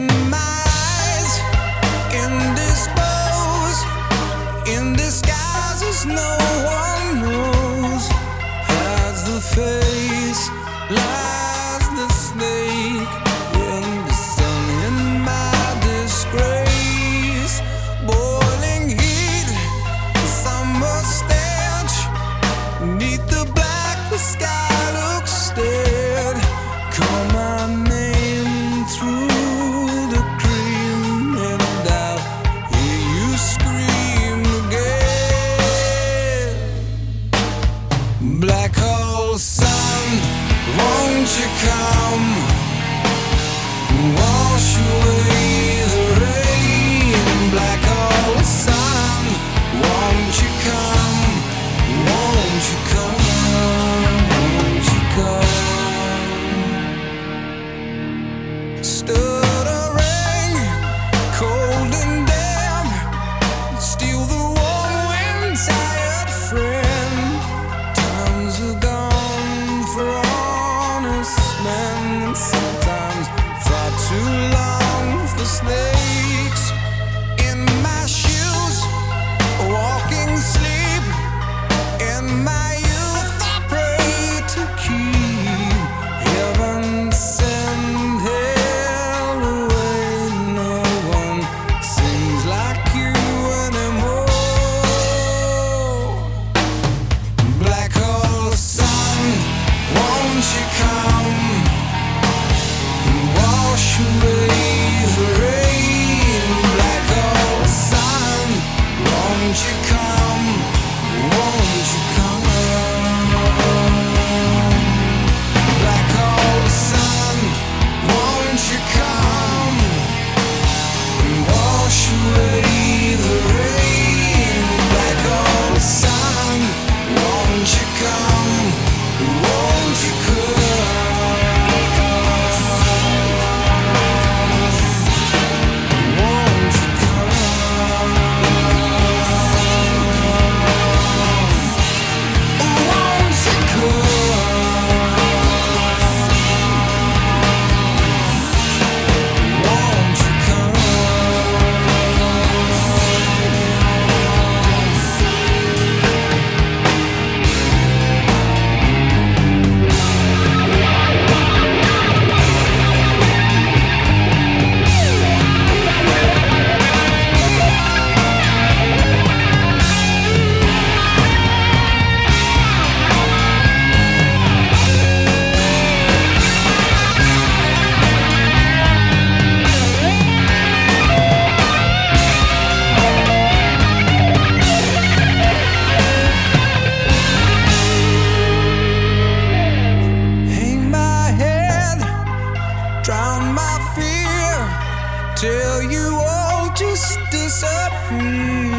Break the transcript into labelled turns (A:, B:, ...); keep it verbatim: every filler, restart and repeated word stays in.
A: in my eyes, indisposed, in disguises no one knows. As the face lies the snake in the sun, in my disgrace. Boiling heat, summer stench, neath the black the sky looks dead. Call my name through the cream, and I'll hear you scream again. Black hole sun, won't you come, wash away the rain. Black hole sun, won't you come, won't you come, won't you come. Stuttering, cold and damp, steal the warm wind, tired friend. Times are gone for honest men, and sometimes far too long for snakes. In my shoes, walking sleep, in my youth I pray to keep heaven send hell away. No one sings like you anymore. Black hole sun, won't you come, wash away the rain. Black hole sun, won't you come, won't you come. Black hole sun, won't you come, wash away the rain. Black hole sun, won't you come, won't you come. Won't you come? Won't you come? Won't you come? Hang my head, drown my fear, till you all just disappear.